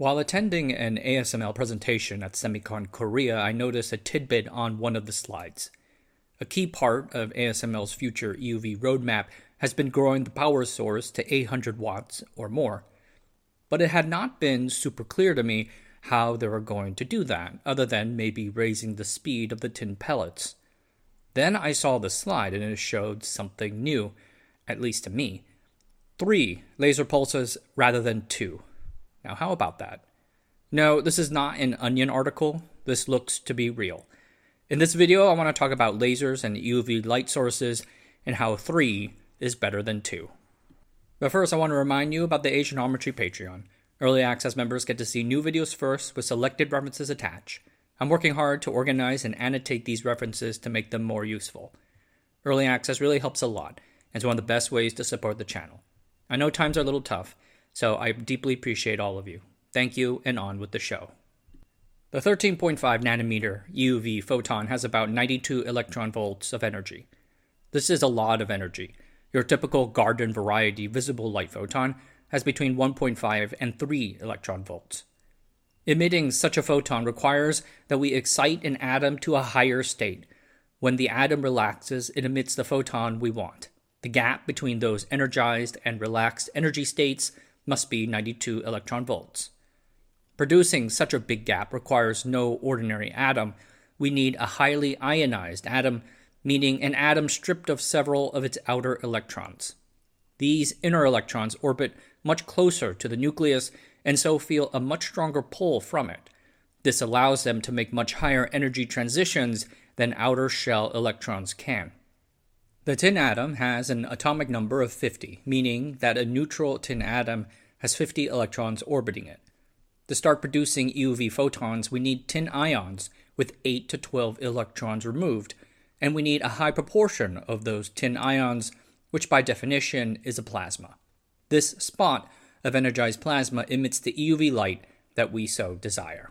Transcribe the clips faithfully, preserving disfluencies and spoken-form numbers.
While attending an A S M L presentation at SEMICON Korea, I noticed a tidbit on one of the slides. A key part of A S M L's future E U V roadmap has been growing the power source to eight hundred watts or more. But it had not been super clear to me how they were going to do that, other than maybe raising the speed of the tin pellets. Then I saw the slide and it showed something new, at least to me. Three laser pulses rather than two. Now, how about that? No, this is not an Onion article. This looks to be real. In this video, I want to talk about lasers and E U V light sources and how three is better than two. But first, I want to remind you about the Asianometry Patreon. Early access members get to see new videos first with selected references attached. I'm working hard to organize and annotate these references to make them more useful. Early access really helps a lot, and it's one of the best ways to support the channel. I know times are a little tough, so I deeply appreciate all of you. Thank you, and on with the show. The thirteen point five nanometer E U V photon has about ninety-two electron volts of energy. This is a lot of energy. Your typical garden variety visible light photon has between one point five and three electron volts. Emitting such a photon requires that we excite an atom to a higher state. When the atom relaxes, it emits the photon we want. The gap between those energized and relaxed energy states must be ninety-two electron volts. Producing such a big gap requires no ordinary atom. We need a highly ionized atom, meaning an atom stripped of several of its outer electrons. These inner electrons orbit much closer to the nucleus and so feel a much stronger pull from it. This allows them to make much higher energy transitions than outer shell electrons can. The tin atom has an atomic number of fifty, meaning that a neutral tin atom has fifty electrons orbiting it. To start producing E U V photons, we need tin ions with eight to twelve electrons removed, and we need a high proportion of those tin ions, which by definition is a plasma. This spot of energized plasma emits the E U V light that we so desire.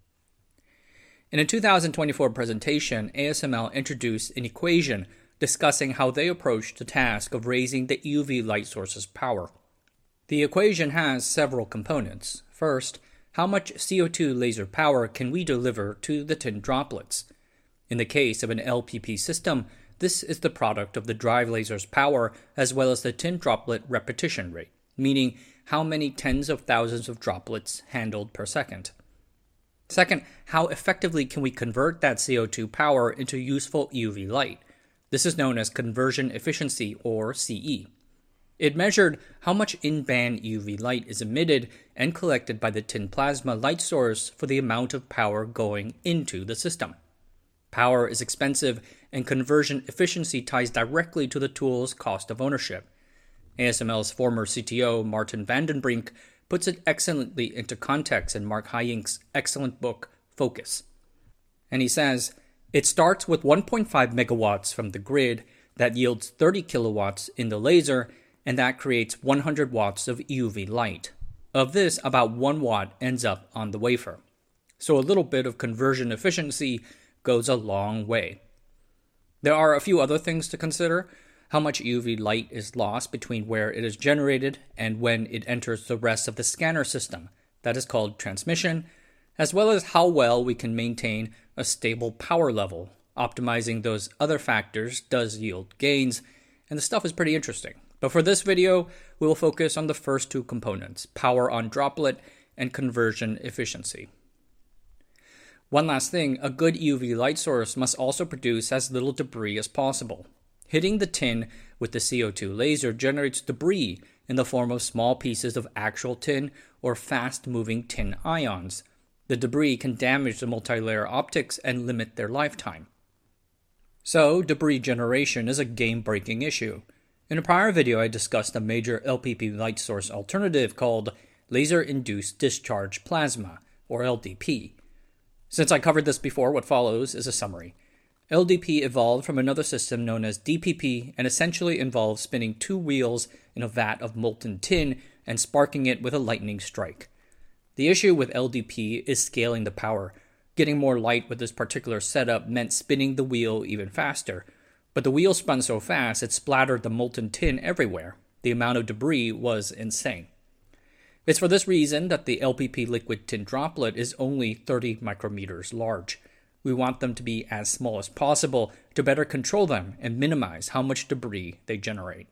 In a two thousand twenty-four presentation, A S M L introduced an equation discussing how they approached the task of raising the E U V light source's power. The equation has several components. First, how much C O two laser power can we deliver to the tin droplets? In the case of an L P P system, this is the product of the drive laser's power as well as the tin droplet repetition rate, meaning how many tens of thousands of droplets handled per second. Second, how effectively can we convert that C O two power into useful E U V light? This is known as conversion efficiency, or C E. It measured how much in-band E U V light is emitted and collected by the tin plasma light source for the amount of power going into the system. Power is expensive, and conversion efficiency ties directly to the tool's cost of ownership. A S M L's former C T O, Martin van den Brink, puts it excellently into context in Mark Hyeing's excellent book, Focus. And he says, it starts with one point five megawatts from the grid that yields thirty kilowatts in the laser, and that creates one hundred watts of E U V light. Of this, about one watt ends up on the wafer. So a little bit of conversion efficiency goes a long way. There are a few other things to consider. How much E U V light is lost between where it is generated and when it enters the rest of the scanner system. That is called transmission, as well as how well we can maintain a stable power level. Optimizing those other factors does yield gains, and the stuff is pretty interesting. But for this video, we will focus on the first two components, power on droplet and conversion efficiency. One last thing, a good E U V light source must also produce as little debris as possible. Hitting the tin with the C O two laser generates debris in the form of small pieces of actual tin or fast-moving tin ions. The debris can damage the multilayer optics and limit their lifetime. So, debris generation is a game-breaking issue. In a prior video, I discussed a major L P P light source alternative called laser-induced discharge plasma, or L D P. Since I covered this before, what follows is a summary. L D P evolved from another system known as D P P and essentially involves spinning two wheels in a vat of molten tin and sparking it with a lightning strike. The issue with L D P is scaling the power. Getting more light with this particular setup meant spinning the wheel even faster, but the wheel spun so fast it splattered the molten tin everywhere. The amount of debris was insane. It's for this reason that the L P P liquid tin droplet is only thirty micrometers large. We want them to be as small as possible to better control them and minimize how much debris they generate.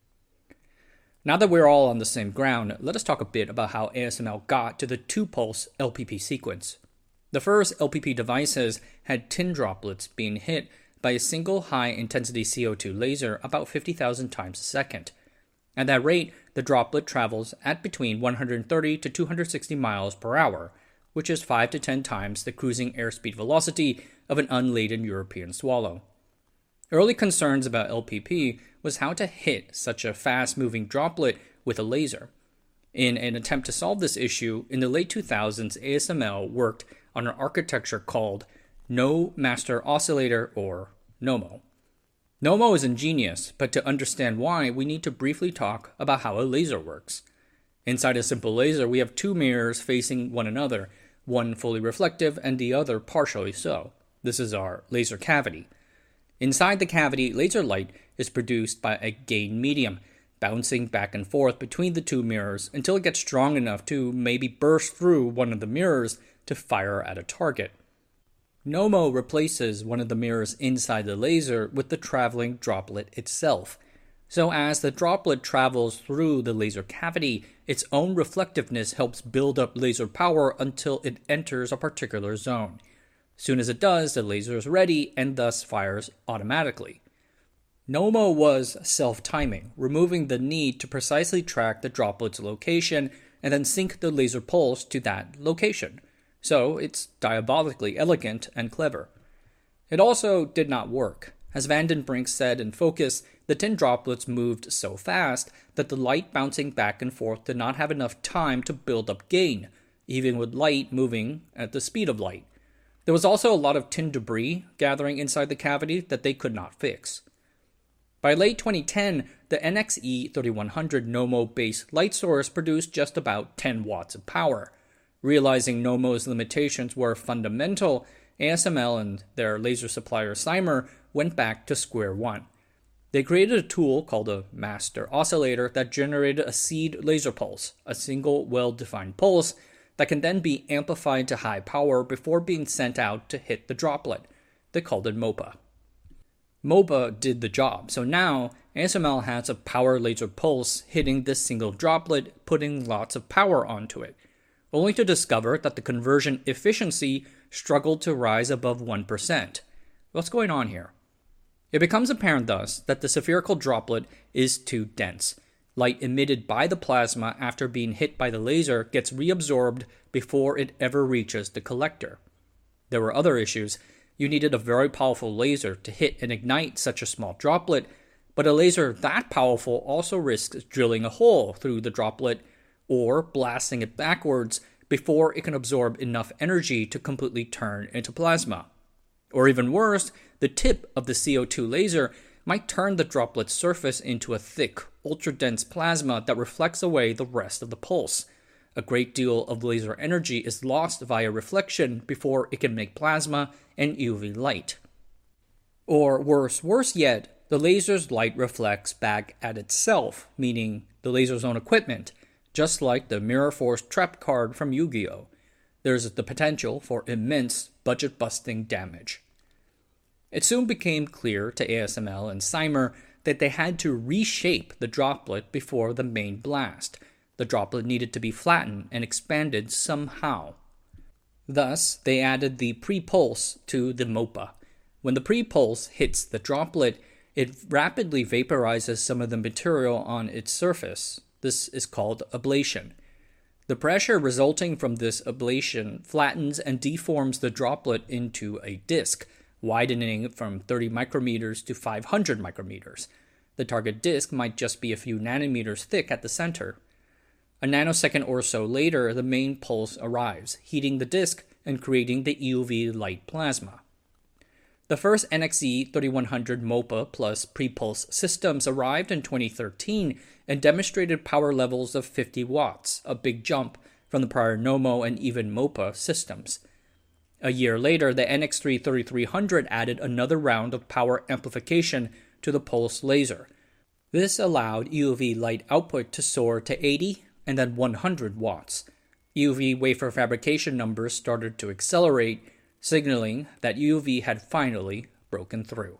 Now that we're all on the same ground, let us talk a bit about how A S M L got to the two-pulse L P P sequence. The first L P P devices had tin droplets being hit by a single high-intensity C O two laser about fifty thousand times a second. At that rate, the droplet travels at between one hundred thirty to two hundred sixty miles per hour, which is five to ten times the cruising airspeed velocity of an unladen European swallow. Early concerns about L P P was how to hit such a fast-moving droplet with a laser. In an attempt to solve this issue, in the late two thousands, A S M L worked on an architecture called No Master Oscillator, or NOMO. NOMO is ingenious, but to understand why, we need to briefly talk about how a laser works. Inside a simple laser, we have two mirrors facing one another, one fully reflective and the other partially so. This is our laser cavity. Inside the cavity, laser light is produced by a gain medium, bouncing back and forth between the two mirrors until it gets strong enough to maybe burst through one of the mirrors to fire at a target. NOMO replaces one of the mirrors inside the laser with the traveling droplet itself. So as the droplet travels through the laser cavity, its own reflectiveness helps build up laser power until it enters a particular zone. Soon as it does, the laser is ready and thus fires automatically. NOMO was self-timing, removing the need to precisely track the droplet's location and then sync the laser pulse to that location. So it's diabolically elegant and clever. It also did not work. As Van den Brink said in Focus, the tin droplets moved so fast that the light bouncing back and forth did not have enough time to build up gain, even with light moving at the speed of light. There was also a lot of tin debris gathering inside the cavity that they could not fix. By late twenty ten, the N X E thirty-one hundred NOMO-based light source produced just about ten watts of power. Realizing NOMO's limitations were fundamental, A S M L and their laser supplier Cymer went back to square one. They created a tool called a master oscillator that generated a seed laser pulse, a single well-defined pulse that can then be amplified to high power before being sent out to hit the droplet. They called it MOPA. MOPA did the job, so now A S M L has a power laser pulse hitting this single droplet, putting lots of power onto it, only to discover that the conversion efficiency struggled to rise above one percent. What's going on here? It becomes apparent thus that the spherical droplet is too dense. Light emitted by the plasma after being hit by the laser gets reabsorbed before it ever reaches the collector. There were other issues. You needed a very powerful laser to hit and ignite such a small droplet, but a laser that powerful also risks drilling a hole through the droplet or blasting it backwards before it can absorb enough energy to completely turn into plasma. Or even worse, the tip of the C O two laser might turn the droplet's surface into a thick, ultra-dense plasma that reflects away the rest of the pulse. A great deal of laser energy is lost via reflection before it can make plasma and U V light. Or worse, worse yet, the laser's light reflects back at itself, meaning the laser's own equipment, just like the Mirror Force trap card from Yu-Gi-Oh! There's the potential for immense budget-busting damage. It soon became clear to A S M L and Cymer that they had to reshape the droplet before the main blast. The droplet needed to be flattened and expanded somehow. Thus, they added the pre-pulse to the MOPA. When the pre-pulse hits the droplet, it rapidly vaporizes some of the material on its surface. This is called ablation. The pressure resulting from this ablation flattens and deforms the droplet into a disk, widening from thirty micrometers to five hundred micrometers. The target disk might just be a few nanometers thick at the center. A nanosecond or so later, the main pulse arrives, heating the disk and creating the U V light plasma. The first N X E thirty-one hundred MOPA plus pre-pulse systems arrived in twenty thirteen and demonstrated power levels of fifty watts, a big jump from the prior NOMO and even MOPA systems. A year later, the N X three thirty-three hundred added another round of power amplification to the pulse laser. This allowed U V light output to soar to eighty, and then one hundred watts. U V wafer fabrication numbers started to accelerate, signaling that U V had finally broken through.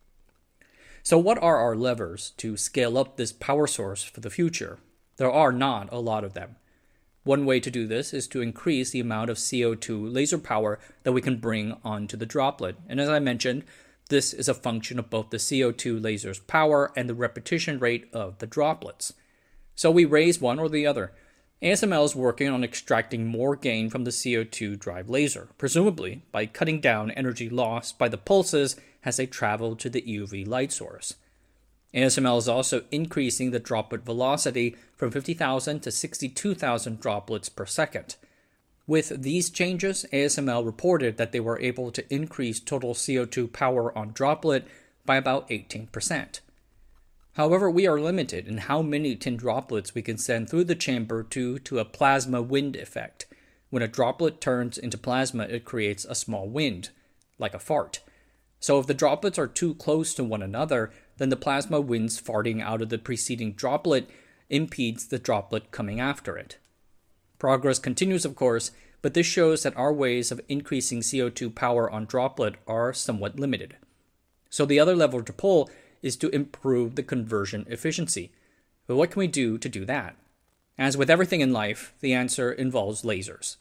So what are our levers to scale up this power source for the future? There are not a lot of them. One way to do this is to increase the amount of C O two laser power that we can bring onto the droplet. And as I mentioned, this is a function of both the C O two laser's power and the repetition rate of the droplets. So we raise one or the other. A S M L is working on extracting more gain from the C O two drive laser, presumably by cutting down energy loss by the pulses as they travel to the U V light source. A S M L is also increasing the droplet velocity from fifty thousand to sixty-two thousand droplets per second. With these changes, A S M L reported that they were able to increase total C O two power on droplet by about eighteen percent. However, we are limited in how many tin droplets we can send through the chamber due to a plasma wind effect. When a droplet turns into plasma, it creates a small wind, like a fart. So if the droplets are too close to one another, then the plasma winds farting out of the preceding droplet impedes the droplet coming after it. Progress continues, of course, but this shows that our ways of increasing C O two power on droplet are somewhat limited. So the other lever to pull is to improve the conversion efficiency. But what can we do to do that? As with everything in life, the answer involves lasers.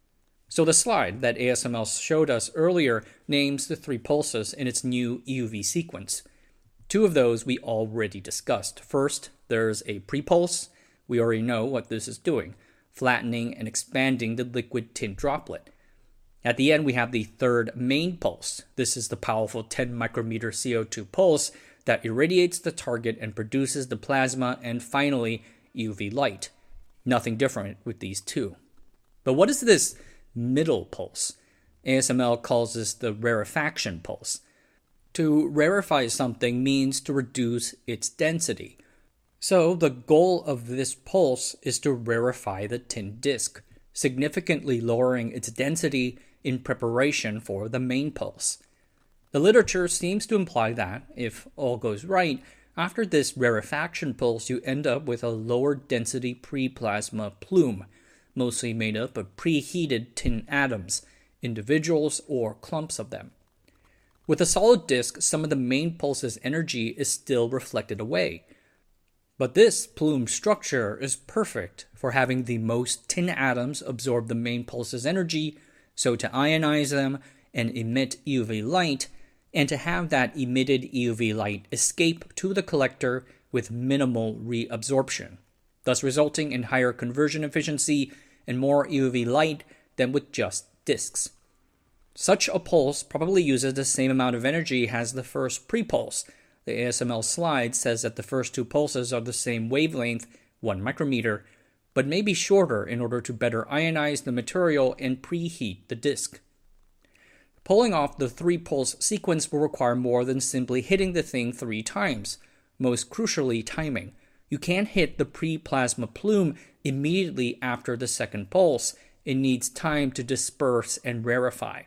So the slide that A S M L showed us earlier names the three pulses in its new E U V sequence. Two of those we already discussed. First, there's a pre-pulse. We already know what this is doing, flattening and expanding the liquid tin droplet. At the end, we have the third main pulse. This is the powerful ten micrometer C O two pulse that irradiates the target and produces the plasma and finally U V light. Nothing different with these two. But what is this middle pulse? A S M L calls this the rarefaction pulse. To rarefy something means to reduce its density. So the goal of this pulse is to rarefy the tin disc, significantly lowering its density in preparation for the main pulse. The literature seems to imply that, if all goes right, after this rarefaction pulse you end up with a lower density pre-plasma plume, mostly made up of preheated tin atoms, individuals or clumps of them. With a solid disk, some of the main pulse's energy is still reflected away. But this plume structure is perfect for having the most tin atoms absorb the main pulse's energy, so to ionize them and emit U V light, and to have that emitted U V light escape to the collector with minimal reabsorption, thus resulting in higher conversion efficiency and more U V light than with just disks. Such a pulse probably uses the same amount of energy as the first pre-pulse. The A S M L slide says that the first two pulses are the same wavelength, one micrometer, but may be shorter in order to better ionize the material and preheat the disk. Pulling off the three-pulse sequence will require more than simply hitting the thing three times, most crucially timing. You can't hit the pre-plasma plume immediately after the second pulse. It needs time to disperse and rarefy.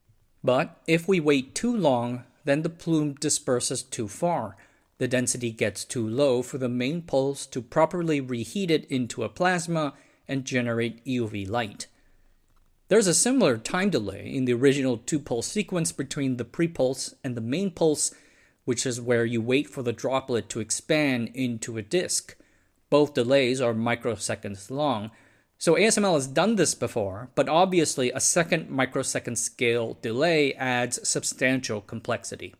But if we wait too long, then the plume disperses too far. The density gets too low for the main pulse to properly reheat it into a plasma and generate U V light. There's a similar time delay in the original two-pulse sequence between the pre-pulse and the main pulse, which is where you wait for the droplet to expand into a disk. Both delays are microseconds long. So A S M L has done this before, but obviously a second microsecond scale delay adds substantial complexity.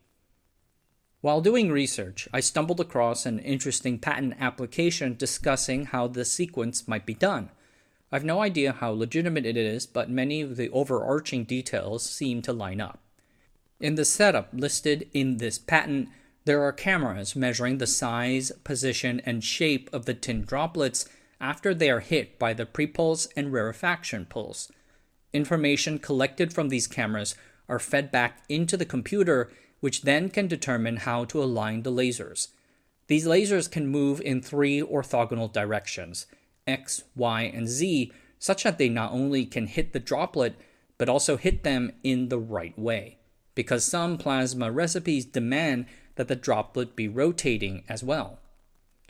While doing research, I stumbled across an interesting patent application discussing how this sequence might be done. I have no idea how legitimate it is, but many of the overarching details seem to line up. In the setup listed in this patent, there are cameras measuring the size, position, and shape of the tin droplets after they are hit by the pre-pulse and rarefaction pulse. Information collected from these cameras are fed back into the computer, which then can determine how to align the lasers. These lasers can move in three orthogonal directions, X, Y, and Z, such that they not only can hit the droplet, but also hit them in the right way, because some plasma recipes demand that the droplet be rotating as well.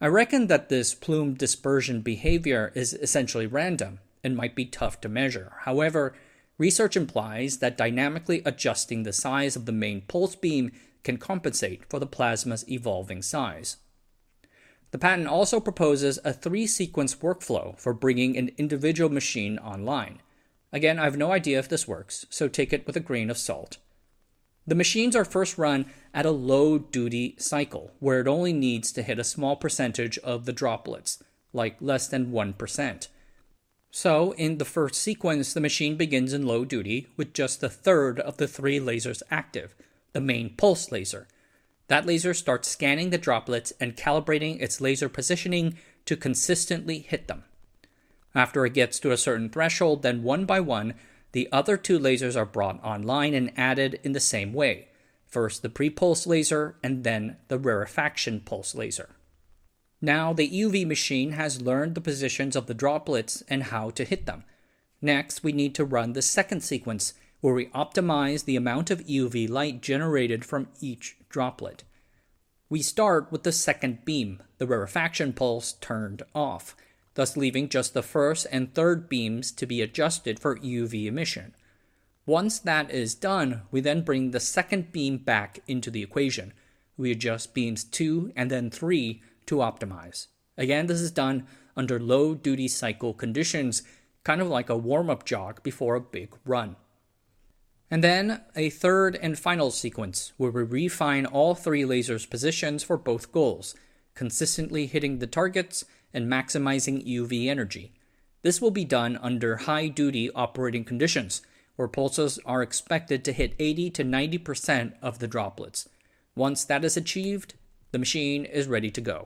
I reckon that this plume dispersion behavior is essentially random and might be tough to measure. However, research implies that dynamically adjusting the size of the main pulse beam can compensate for the plasma's evolving size. The patent also proposes a three-sequence workflow for bringing an individual machine online. Again, I have no idea if this works, so take it with a grain of salt. The machines are first run at a low-duty cycle, where it only needs to hit a small percentage of the droplets, like less than one percent. So, in the first sequence, the machine begins in low duty with just a third of the three lasers active, the main pulse laser. That laser starts scanning the droplets and calibrating its laser positioning to consistently hit them. After it gets to a certain threshold, then one by one, the other two lasers are brought online and added in the same way. First the pre-pulse laser, and then the rarefaction pulse laser. Now the E U V machine has learned the positions of the droplets and how to hit them. Next, we need to run the second sequence, where we optimize the amount of E U V light generated from each droplet. We start with the second beam, the rarefaction pulse, turned off, thus leaving just the first and third beams to be adjusted for E U V emission. Once that is done, we then bring the second beam back into the equation. We adjust beams two and then three to optimize. Again, this is done under low-duty cycle conditions, kind of like a warm-up jog before a big run. And then a third and final sequence where we refine all three lasers' positions for both goals, consistently hitting the targets and maximizing E U V energy. This will be done under high-duty operating conditions, where pulses are expected to hit eighty to ninety percent of the droplets. Once that is achieved, the machine is ready to go.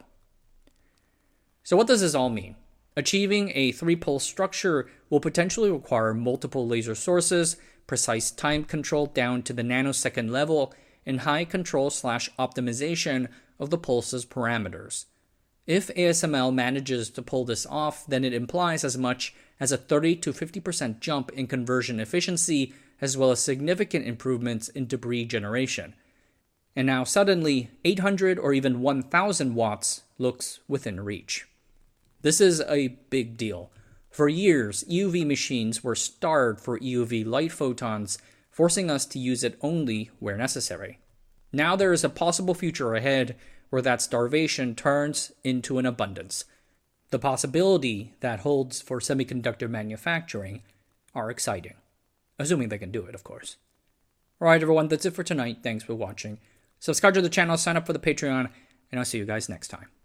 So what does this all mean? Achieving a three-pulse structure will potentially require multiple laser sources, precise time control down to the nanosecond level, and high control slash optimization of the pulse's parameters. If A S M L manages to pull this off, then it implies as much as a thirty to fifty percent jump in conversion efficiency, as well as significant improvements in debris generation. And now suddenly, eight hundred or even one thousand watts looks within reach. This is a big deal. For years, E U V machines were starved for E U V light photons, forcing us to use it only where necessary. Now there is a possible future ahead where that starvation turns into an abundance. The possibility that holds for semiconductor manufacturing are exciting. Assuming they can do it, of course. Alright everyone, that's it for tonight. Thanks for watching. Subscribe to the channel, sign up for the Patreon, and I'll see you guys next time.